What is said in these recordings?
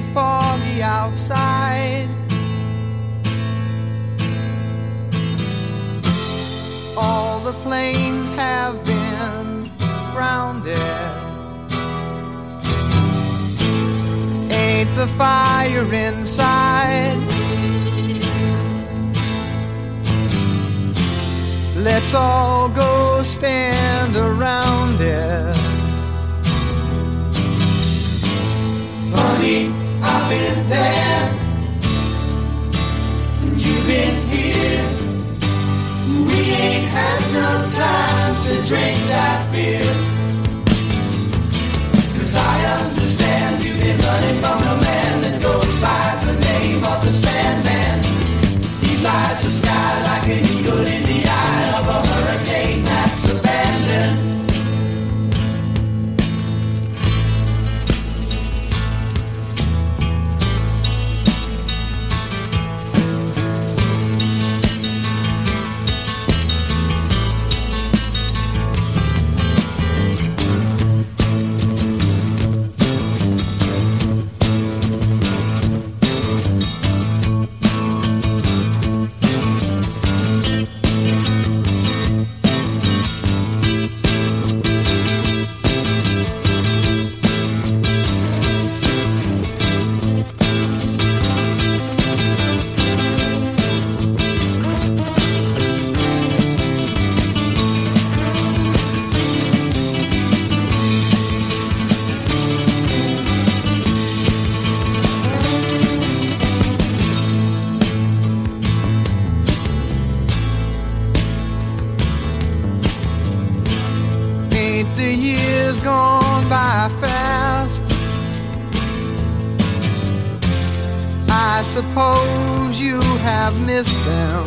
get foggy outside. All the planes have been grounded. Ain't the fire inside? Let's all go stand around it. Funny, I've been there, and you've been here. We ain't had no time to drink that beer. 'Cause I understand you've been running from a man that goes by the name of the Sandman. He flies the sky like an eagle in the eye of a hurricane that's abandoned. The years gone by fast. I suppose you have missed them.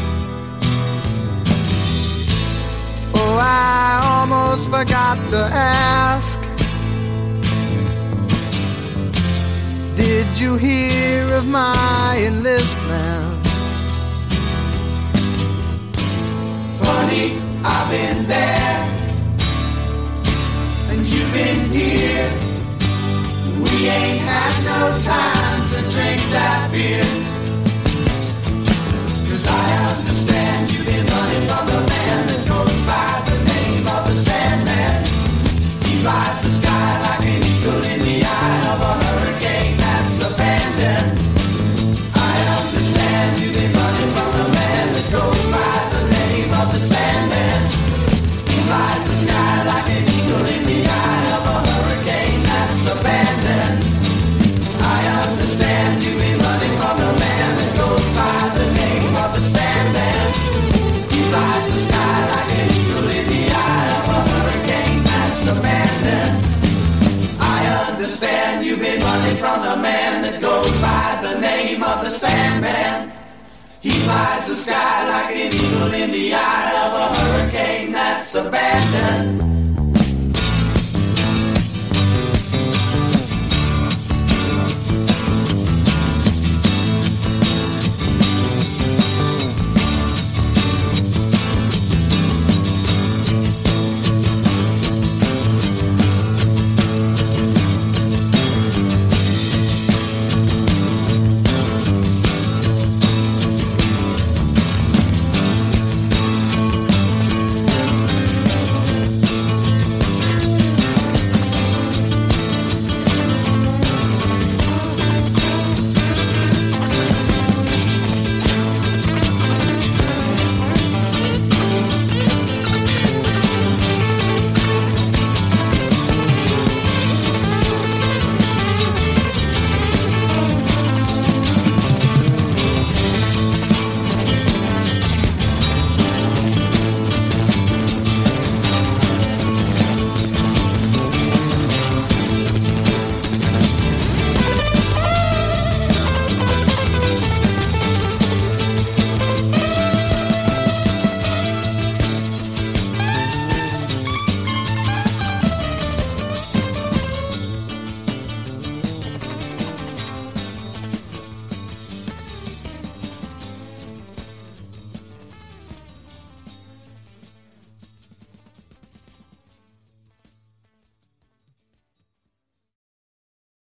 Oh, I almost forgot to ask. Did you hear of my enlistment? Funny, I've been there, and you've been here. We ain't had no time to drink that beer. 'Cause I understand you've been running from the man that goes by the name of the Sandman. He flies the sky like an eagle in the eye of a hurricane that's abandoned. I understand you've been running from the man that goes by the name of the Sandman. He flies the sky like an eagle in the eye of a hurricane that's abandoned. I understand you've been running from the man that goes by the name of the Sandman. He flies the sky like an eagle in the eye of a hurricane that's abandoned. I understand you've been running from the man that goes by the name of the Sandman. He flies the sky like an eagle in the eye of a hurricane that's abandoned.